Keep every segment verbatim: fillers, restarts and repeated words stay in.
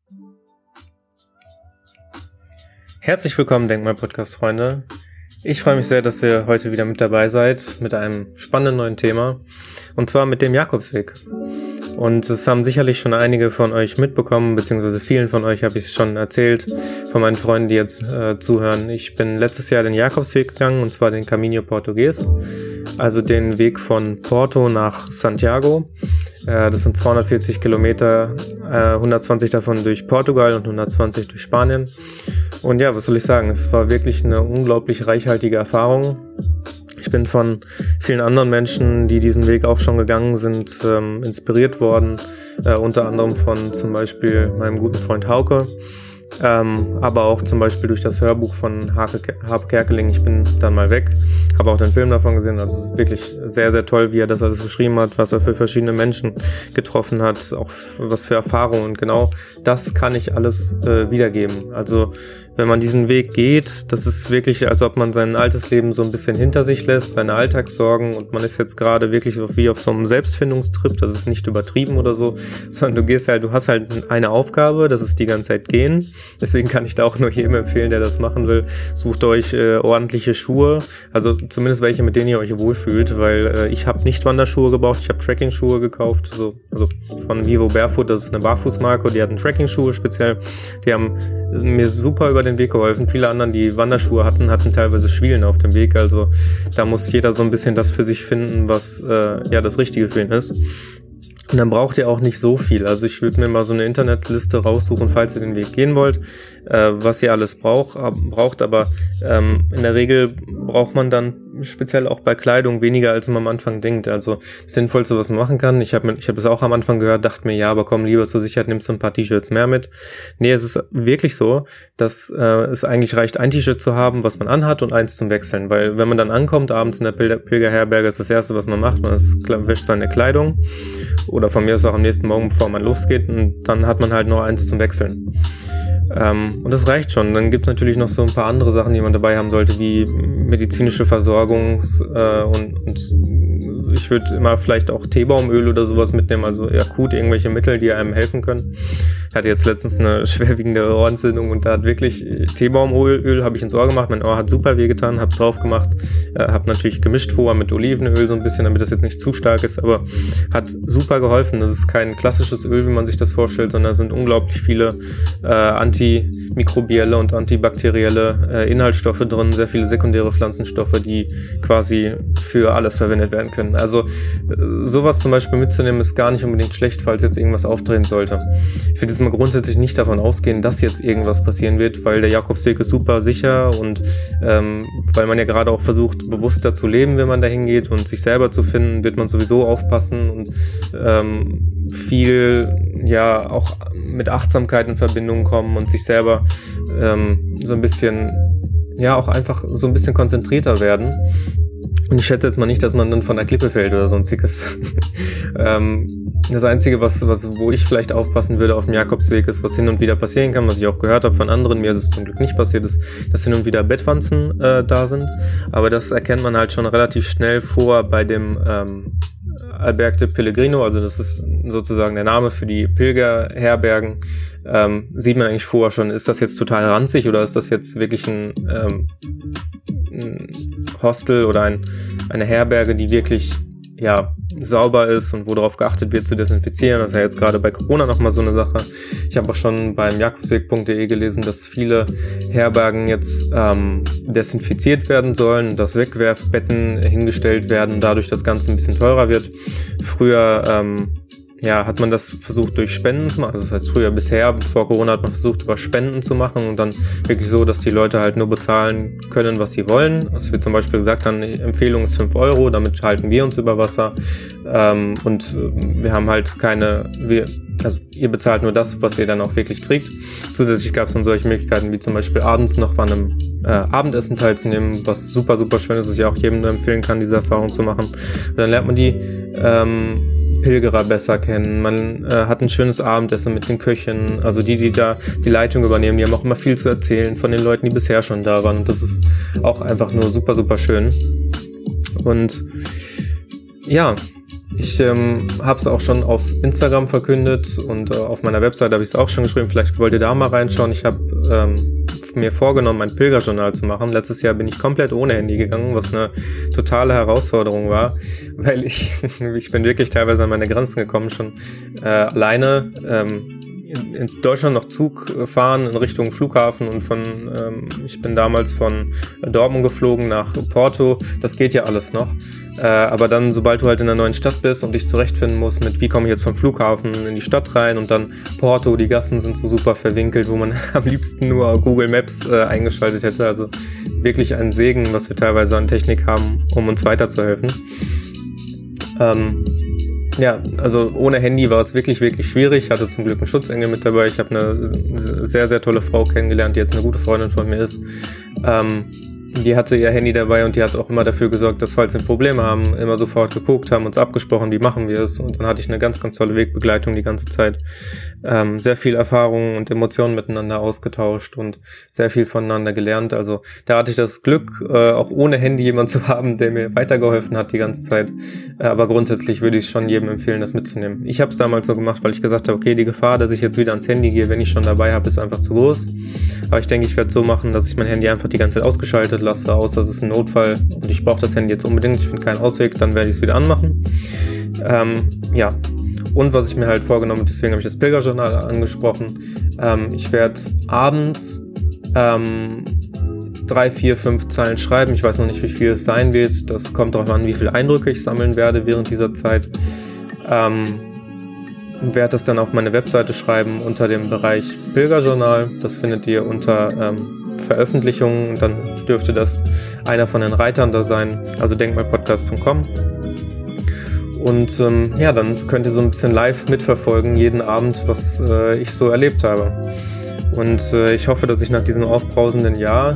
Herzlich willkommen, Denkmal-Podcast-Freunde. Ich freue mich sehr, dass ihr heute wieder mit dabei seid mit einem spannenden neuen Thema, und zwar mit dem Jakobsweg. Und es haben sicherlich schon einige von euch mitbekommen, beziehungsweise vielen von euch habe ich es schon erzählt, von meinen Freunden, die jetzt äh, zuhören. Ich bin letztes Jahr den Jakobsweg gegangen, und zwar den Caminho Português, also den Weg von Porto nach Santiago. Äh, das sind zweihundertvierzig Kilometer, äh, hundertzwanzig davon durch Portugal und hundertzwanzig durch Spanien. Und ja, was soll ich sagen, es war wirklich eine unglaublich reichhaltige Erfahrung. Ich bin von vielen anderen Menschen, die diesen Weg auch schon gegangen sind, ähm, inspiriert worden, äh, unter anderem von zum Beispiel meinem guten Freund Hauke, ähm, aber auch zum Beispiel durch das Hörbuch von Harpe Kerkeling, Ich bin dann mal weg, habe auch den Film davon gesehen. Also es ist wirklich sehr, sehr toll, wie er das alles beschrieben hat, was er für verschiedene Menschen getroffen hat, auch was für Erfahrungen, und genau das kann ich alles äh, wiedergeben. Also wenn man diesen Weg geht, das ist wirklich, als ob man sein altes Leben so ein bisschen hinter sich lässt, seine Alltagssorgen, und man ist jetzt gerade wirklich wie auf so einem Selbstfindungstrip. Das ist nicht übertrieben oder so, sondern du gehst halt, du hast halt eine Aufgabe, das ist die ganze Zeit gehen. Deswegen kann ich da auch nur jedem empfehlen, der das machen will, sucht euch äh, ordentliche Schuhe, also zumindest welche, mit denen ihr euch wohlfühlt, weil äh, ich habe nicht Wanderschuhe gebraucht, ich habe Trekking-Schuhe gekauft, so, also von Vivo Barefoot, das ist eine Barfußmarke, die hatten Trekking-Schuhe speziell, die haben mir super über den Weg geholfen. Viele anderen, die Wanderschuhe hatten, hatten teilweise Schwielen auf dem Weg, also da muss jeder so ein bisschen das für sich finden, was äh, ja das Richtige für ihn ist. Und dann braucht ihr auch nicht so viel. Also ich würde mir mal so eine Internetliste raussuchen, falls ihr den Weg gehen wollt, äh, was ihr alles braucht. braucht. Aber ähm, in der Regel braucht man dann speziell auch bei Kleidung weniger, als man am Anfang denkt. Also das Sinnvollste, was man machen kann. Ich habe ich hab das auch am Anfang gehört, dachte mir, ja, aber komm, lieber zur Sicherheit nimmst du ein paar T-Shirts mehr mit. Nee, es ist wirklich so, dass äh, es eigentlich reicht, ein T-Shirt zu haben, was man anhat, und eins zum Wechseln. Weil wenn man dann ankommt, abends in der Pil- Pilgerherberge, ist das Erste, was man macht, man ist, wäscht seine Kleidung. Oder von mir aus auch am nächsten Morgen, bevor man losgeht, und dann hat man halt nur eins zum Wechseln. Ähm, und das reicht schon. Dann gibt es natürlich noch so ein paar andere Sachen, die man dabei haben sollte, wie medizinische Versorgung äh, und, und ich würde immer vielleicht auch Teebaumöl oder sowas mitnehmen, also akut irgendwelche Mittel, die einem helfen können. Ich hatte jetzt letztens eine schwerwiegende Ohrentzündung, und da hat wirklich Teebaumöl, Öl habe ich ins Ohr gemacht, mein Ohr hat super wehgetan, habe es drauf gemacht, äh, habe natürlich gemischt vorher mit Olivenöl so ein bisschen, damit das jetzt nicht zu stark ist, aber hat super geholfen. Das ist kein klassisches Öl, wie man sich das vorstellt, sondern es sind unglaublich viele äh, antimikrobielle und antibakterielle äh, Inhaltsstoffe drin, sehr viele sekundäre Pflanzenstoffe, die quasi für alles verwendet werden können. Also sowas zum Beispiel mitzunehmen ist gar nicht unbedingt schlecht, falls jetzt irgendwas auftreten sollte. Ich würde jetzt mal grundsätzlich nicht davon ausgehen, dass jetzt irgendwas passieren wird, weil der Jakobsweg ist super sicher, und ähm, weil man ja gerade auch versucht, bewusster zu leben, wenn man dahin geht, und sich selber zu finden, wird man sowieso aufpassen und ähm, viel ja auch mit Achtsamkeit in Verbindung kommen und sich selber ähm, so ein bisschen, ja auch einfach so ein bisschen konzentrierter werden. Und ich schätze jetzt mal nicht, dass man dann von der Klippe fällt oder sonstiges. ähm, das Einzige, was, was, wo ich vielleicht aufpassen würde auf dem Jakobsweg, ist, was hin und wieder passieren kann, was ich auch gehört habe von anderen, mir ist es zum Glück nicht passiert, ist, dass hin und wieder Bettwanzen äh, da sind. Aber das erkennt man halt schon relativ schnell vor bei dem ähm, Albergue de Pellegrino, also das ist sozusagen der Name für die Pilgerherbergen. Ähm, sieht man eigentlich vorher schon, ist das jetzt total ranzig oder ist das jetzt wirklich ein, ähm, ein Hostel oder ein, eine Herberge, die wirklich ja sauber ist und wo darauf geachtet wird zu desinfizieren. Das ist ja jetzt gerade bei Corona nochmal so eine Sache. Ich habe auch schon beim jakobsweg punkt de gelesen, dass viele Herbergen jetzt ähm, desinfiziert werden sollen, dass Wegwerfbetten hingestellt werden, dadurch das Ganze ein bisschen teurer wird. Früher ähm, ja, hat man das versucht durch Spenden zu machen, also das heißt früher bisher, vor Corona hat man versucht über Spenden zu machen und dann wirklich so, dass die Leute halt nur bezahlen können, was sie wollen. Es wird zum Beispiel gesagt, dann Empfehlung ist fünf Euro, damit halten wir uns über Wasser ähm, und wir haben halt keine, wir, also ihr bezahlt nur das, was ihr dann auch wirklich kriegt. Zusätzlich gab es dann solche Möglichkeiten wie zum Beispiel abends noch bei einem äh, Abendessen teilzunehmen, was super, super schön ist, was ich auch jedem nur empfehlen kann, diese Erfahrung zu machen. Und dann lernt man die ähm, Pilgerer besser kennen. Man äh, hat ein schönes Abendessen mit den Köchen, also die, die da die Leitung übernehmen, die haben auch immer viel zu erzählen von den Leuten, die bisher schon da waren. Und das ist auch einfach nur super, super schön. Und ja, ich ähm, habe es auch schon auf Instagram verkündet und äh, auf meiner Website habe ich es auch schon geschrieben. Vielleicht wollt ihr da mal reinschauen. Ich habe ähm, mir vorgenommen, ein Pilgerjournal zu machen. Letztes Jahr bin ich komplett ohne Handy gegangen, was eine totale Herausforderung war, weil ich, ich bin wirklich teilweise an meine Grenzen gekommen, schon äh, alleine ähm, in Deutschland noch Zug fahren in Richtung Flughafen und von, ähm, ich bin damals von Dortmund geflogen nach Porto, das geht ja alles noch, äh, aber dann, sobald du halt in einer neuen Stadt bist und dich zurechtfinden musst mit, wie komme ich jetzt vom Flughafen in die Stadt rein und dann Porto, die Gassen sind so super verwinkelt, wo man am liebsten nur Google Maps äh, eingeschaltet hätte, also wirklich ein Segen, was wir teilweise an Technik haben, um uns weiterzuhelfen. Ähm, Ja, also ohne Handy war es wirklich, wirklich schwierig. Ich hatte zum Glück einen Schutzengel mit dabei. Ich habe eine sehr, sehr tolle Frau kennengelernt, die jetzt eine gute Freundin von mir ist. Ähm, die hatte ihr Handy dabei und die hat auch immer dafür gesorgt, dass, falls wir Probleme haben, immer sofort geguckt, haben uns abgesprochen, wie machen wir es. Und dann hatte ich eine ganz, ganz tolle Wegbegleitung die ganze Zeit. Ähm, sehr viel Erfahrung und Emotionen miteinander ausgetauscht und sehr viel voneinander gelernt. Also da hatte ich das Glück, äh, auch ohne Handy jemanden zu haben, der mir weitergeholfen hat die ganze Zeit. Äh, aber grundsätzlich würde ich es schon jedem empfehlen, das mitzunehmen. Ich habe es damals so gemacht, weil ich gesagt habe, okay, die Gefahr, dass ich jetzt wieder ans Handy gehe, wenn ich schon dabei habe, ist einfach zu groß. Aber ich denke, ich werde es so machen, dass ich mein Handy einfach die ganze Zeit ausgeschaltet lasse, außer es ist ein Notfall und ich brauche das Handy jetzt unbedingt, ich finde keinen Ausweg, dann werde ich es wieder anmachen. Ähm, ja, und was ich mir halt vorgenommen habe, deswegen habe ich das Pilgerjournal angesprochen, ähm, ich werde abends ähm, drei, vier, fünf Zeilen schreiben, ich weiß noch nicht, wie viel es sein wird, das kommt darauf an, wie viele Eindrücke ich sammeln werde während dieser Zeit. Ähm, werde das dann auf meine Webseite schreiben unter dem Bereich Pilgerjournal. Das findet ihr unter ähm, Veröffentlichungen und dann dürfte das einer von den Reitern da sein, also denkmalpodcast punkt com. Und ähm, ja, dann könnt ihr so ein bisschen live mitverfolgen, jeden Abend, was äh, ich so erlebt habe. Und äh, ich hoffe, dass ich nach diesem aufbrausenden Jahr,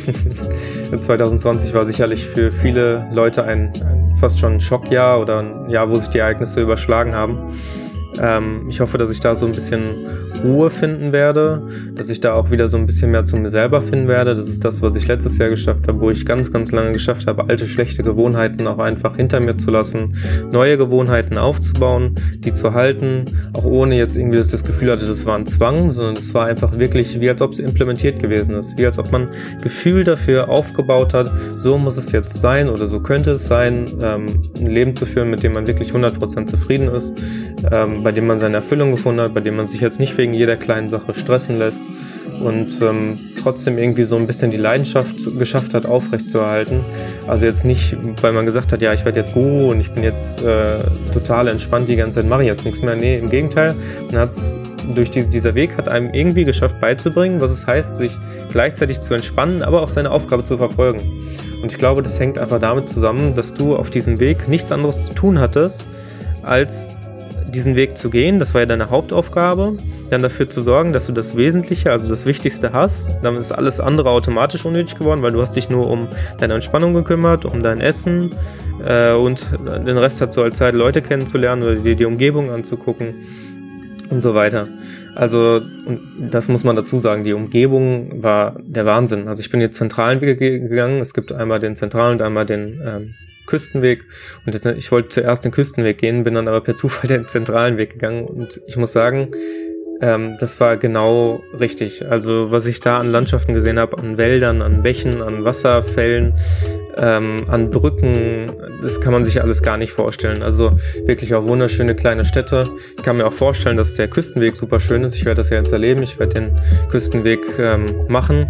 zwanzig zwanzig war sicherlich für viele Leute ein, ein fast schon ein Schockjahr oder ein Jahr, wo sich die Ereignisse überschlagen haben. Ähm, ich hoffe, dass ich da so ein bisschen Ruhe finden werde, dass ich da auch wieder so ein bisschen mehr zu mir selber finden werde. Das ist das, was ich letztes Jahr geschafft habe, wo ich ganz, ganz lange geschafft habe, alte, schlechte Gewohnheiten auch einfach hinter mir zu lassen, neue Gewohnheiten aufzubauen, die zu halten, auch ohne jetzt irgendwie, dass ich das Gefühl hatte, das war ein Zwang, sondern es war einfach wirklich, wie als ob es implementiert gewesen ist, wie als ob man Gefühl dafür aufgebaut hat, so muss es jetzt sein oder so könnte es sein, ähm, ein Leben zu führen, mit dem man wirklich hundert Prozent zufrieden ist, ähm, bei dem man seine Erfüllung gefunden hat, bei dem man sich jetzt nicht wegen jeder kleinen Sache stressen lässt und ähm, trotzdem irgendwie so ein bisschen die Leidenschaft geschafft hat, aufrechtzuerhalten. Also jetzt nicht, weil man gesagt hat, ja, ich werde jetzt Guru und ich bin jetzt äh, total entspannt, die ganze Zeit mache ich jetzt nichts mehr. Nee, im Gegenteil, man hat's durch die, dieser Weg hat einem irgendwie geschafft beizubringen, was es heißt, sich gleichzeitig zu entspannen, aber auch seine Aufgabe zu verfolgen. Und ich glaube, das hängt einfach damit zusammen, dass du auf diesem Weg nichts anderes zu tun hattest, als diesen Weg zu gehen. Das war ja deine Hauptaufgabe, dann dafür zu sorgen, dass du das Wesentliche, also das Wichtigste hast. Dann ist alles andere automatisch unnötig geworden, weil du hast dich nur um deine Entspannung gekümmert, um dein Essen äh, und den Rest hat so als Zeit, Leute kennenzulernen oder dir die Umgebung anzugucken und so weiter. Also, und das muss man dazu sagen, die Umgebung war der Wahnsinn. Also ich bin jetzt zentralen Weg gegangen, es gibt einmal den zentralen und einmal den ähm, Küstenweg und jetzt, ich wollte zuerst den Küstenweg gehen, bin dann aber per Zufall den zentralen Weg gegangen und ich muss sagen, ähm, das war genau richtig. Also was ich da an Landschaften gesehen habe, an Wäldern, an Bächen, an Wasserfällen, ähm, an Brücken, das kann man sich alles gar nicht vorstellen. Also wirklich auch wunderschöne kleine Städte. Ich kann mir auch vorstellen, dass der Küstenweg super schön ist. Ich werde das ja jetzt erleben. Ich werde den Küstenweg ähm, machen.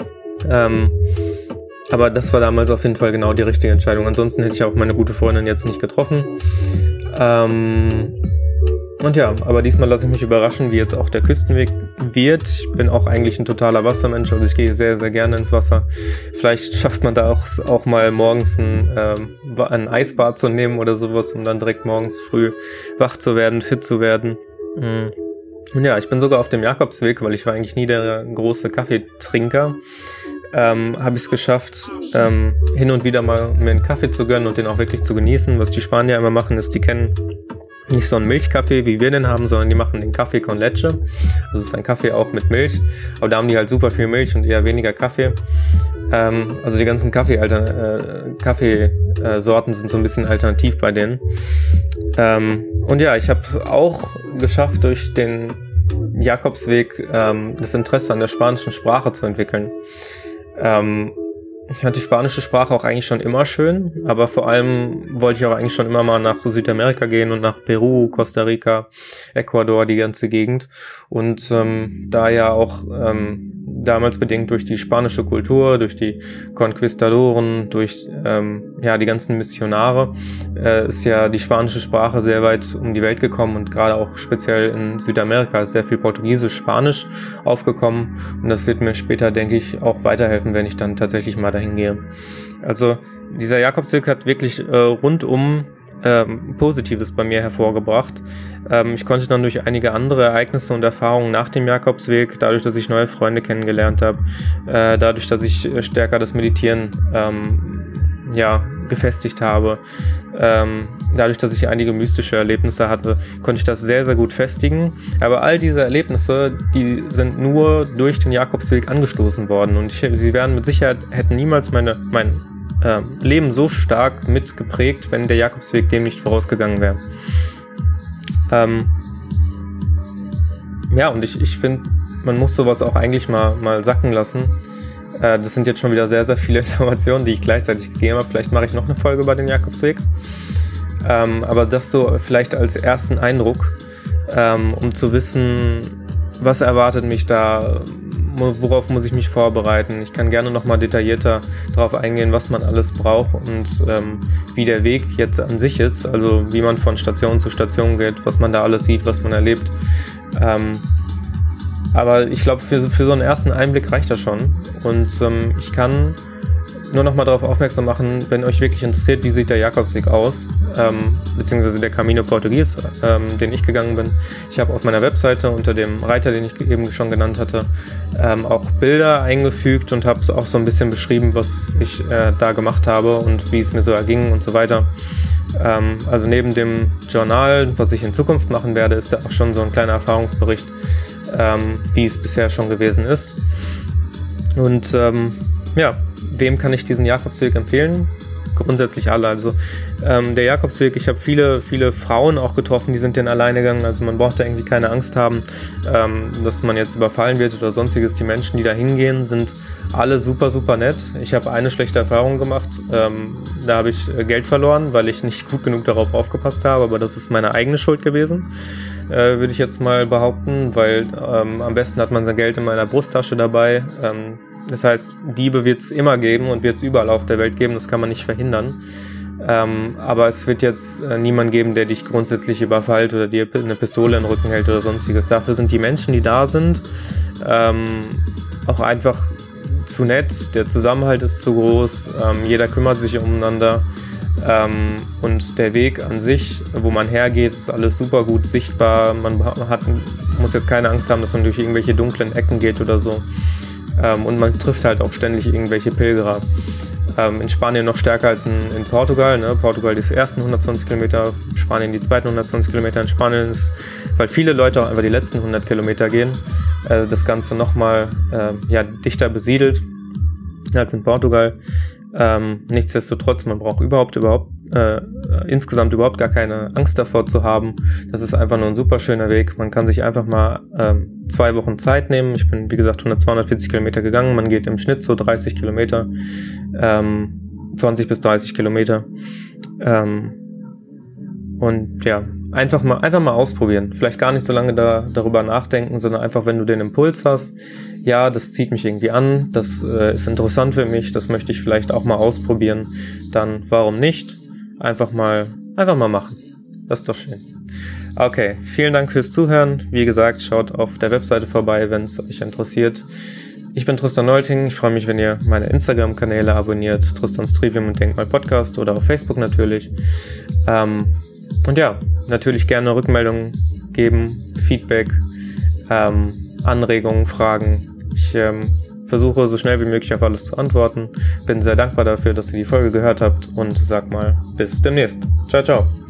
Ähm, Aber das war damals auf jeden Fall genau die richtige Entscheidung. Ansonsten hätte ich auch meine gute Freundin jetzt nicht getroffen. Ähm und ja, aber diesmal lasse ich mich überraschen, wie jetzt auch der Küstenweg wird. Ich bin auch eigentlich ein totaler Wassermensch, also ich gehe sehr, sehr gerne ins Wasser. Vielleicht schafft man da auch, auch mal morgens ein, ähm, ein Eisbad zu nehmen oder sowas, um dann direkt morgens früh wach zu werden, fit zu werden. Mhm. Und ja, ich bin sogar auf dem Jakobsweg, weil ich war eigentlich nie der große Kaffeetrinker. Ähm, habe ich es geschafft, ähm, hin und wieder mal mir einen Kaffee zu gönnen und den auch wirklich zu genießen. Was die Spanier immer machen, ist, die kennen nicht so einen Milchkaffee, wie wir den haben, sondern die machen den Kaffee con leche. Also es ist ein Kaffee auch mit Milch, aber da haben die halt super viel Milch und eher weniger Kaffee. Ähm, also die ganzen Kaffee äh, Kaffeesorten sind so ein bisschen alternativ bei denen. Ähm, und ja, ich habe auch geschafft, durch den Jakobsweg ähm, das Interesse an der spanischen Sprache zu entwickeln. Ähm, Ich fand die spanische Sprache auch eigentlich schon immer schön, aber vor allem wollte ich auch eigentlich schon immer mal nach Südamerika gehen und nach Peru, Costa Rica, Ecuador, die ganze Gegend. Und ähm, da ja auch ähm, damals bedingt durch die spanische Kultur, durch die Konquistadoren, durch ähm, ja die ganzen Missionare, äh, ist ja die spanische Sprache sehr weit um die Welt gekommen und gerade auch speziell in Südamerika ist sehr viel Portugiesisch, Spanisch aufgekommen. Und das wird mir später, denke ich, auch weiterhelfen, wenn ich dann tatsächlich mal dahin gehe. Also dieser Jakobsweg hat wirklich äh, rundum ähm, Positives bei mir hervorgebracht. Ähm, ich konnte dann durch einige andere Ereignisse und Erfahrungen nach dem Jakobsweg, dadurch, dass ich neue Freunde kennengelernt habe, äh, dadurch, dass ich stärker das Meditieren ähm, ja, gefestigt habe, ähm, dadurch, dass ich einige mystische Erlebnisse hatte, konnte ich das sehr, sehr gut festigen. Aber all diese Erlebnisse, die sind nur durch den Jakobsweg angestoßen worden und ich, sie wären mit Sicherheit, hätten niemals meine, mein äh, Leben so stark mitgeprägt, wenn der Jakobsweg dem nicht vorausgegangen wäre. Ähm, ja, und ich, ich finde, man muss sowas auch eigentlich mal, mal sacken lassen. Äh, das sind jetzt schon wieder sehr, sehr viele Informationen, die ich gleichzeitig gegeben habe. Vielleicht mache ich noch eine Folge über den Jakobsweg. Ähm, aber das so vielleicht als ersten Eindruck, ähm, um zu wissen, was erwartet mich da, worauf muss ich mich vorbereiten. Ich kann gerne nochmal detaillierter darauf eingehen, was man alles braucht und ähm, wie der Weg jetzt an sich ist, also wie man von Station zu Station geht, was man da alles sieht, was man erlebt. Ähm, aber ich glaube, für, für so einen ersten Einblick reicht das schon und ähm, ich kann nur noch mal darauf aufmerksam machen, wenn euch wirklich interessiert, wie sieht der Jakobsweg aus, ähm, beziehungsweise der Camino Portugues, ähm, den ich gegangen bin. Ich habe auf meiner Webseite unter dem Reiter, den ich eben schon genannt hatte, ähm, auch Bilder eingefügt und habe auch so ein bisschen beschrieben, was ich äh, da gemacht habe und wie es mir so erging und so weiter. Ähm, also neben dem Journal, was ich in Zukunft machen werde, ist da auch schon so ein kleiner Erfahrungsbericht, ähm, wie es bisher schon gewesen ist. Und ähm, ja, wem kann ich diesen Jakobsweg empfehlen? Grundsätzlich alle. Also ähm, der Jakobsweg, ich habe viele, viele Frauen auch getroffen, die sind den alleine gegangen. Also man braucht da irgendwie keine Angst haben, ähm, dass man jetzt überfallen wird oder sonstiges. Die Menschen, die da hingehen, sind alle super, super nett. Ich habe eine schlechte Erfahrung gemacht. Ähm, da habe ich Geld verloren, weil ich nicht gut genug darauf aufgepasst habe. Aber das ist meine eigene Schuld gewesen, äh, würde ich jetzt mal behaupten, weil ähm, am besten hat man sein Geld in meiner Brusttasche dabei. Ähm, Das heißt, Diebe wird es immer geben und wird es überall auf der Welt geben, das kann man nicht verhindern. Ähm, aber es wird jetzt äh, niemand geben, der dich grundsätzlich überfällt oder dir eine Pistole in den Rücken hält oder sonstiges. Dafür sind die Menschen, die da sind, ähm, auch einfach zu nett, der Zusammenhalt ist zu groß, ähm, jeder kümmert sich umeinander ähm, und der Weg an sich, wo man hergeht, ist alles super gut sichtbar. Man hat, muss jetzt keine Angst haben, dass man durch irgendwelche dunklen Ecken geht oder so. Ähm, und man trifft halt auch ständig irgendwelche Pilgerer. Ähm, in Spanien noch stärker als in, in Portugal. Ne? Portugal die ersten hundertzwanzig Kilometer, Spanien die zweiten hundertzwanzig Kilometer. In Spanien ist, weil viele Leute auch einfach die letzten hundert Kilometer gehen, äh, das Ganze nochmal äh, ja, dichter besiedelt als in Portugal. Ähm, nichtsdestotrotz, man braucht überhaupt, überhaupt äh, insgesamt überhaupt gar keine Angst davor zu haben. Das ist einfach nur ein super schöner Weg. Man kann sich einfach mal ähm, zwei Wochen Zeit nehmen. Ich bin, wie gesagt, zweihundertvierzig Kilometer gegangen. Man geht im Schnitt so dreißig Kilometer, ähm, zwanzig bis dreißig Kilometer. Ähm, und ja, einfach mal, einfach mal ausprobieren. Vielleicht gar nicht so lange da, darüber nachdenken, sondern einfach, wenn du den Impuls hast, ja, das zieht mich irgendwie an, das äh, ist interessant für mich, das möchte ich vielleicht auch mal ausprobieren, dann warum nicht? Einfach mal, einfach mal machen. Das ist doch schön. Okay, vielen Dank fürs Zuhören. Wie gesagt, schaut auf der Webseite vorbei, wenn es euch interessiert. Ich bin Tristan Neulting. Ich freue mich, wenn ihr meine Instagram-Kanäle abonniert, Tristans Trivium und Denkmal Podcast oder auf Facebook natürlich. Ähm, und ja, natürlich gerne Rückmeldungen geben, Feedback, ähm, Anregungen, Fragen. Ich ähm, versuche so schnell wie möglich auf alles zu antworten. Bin sehr dankbar dafür, dass ihr die Folge gehört habt und sag mal bis demnächst. Ciao, ciao.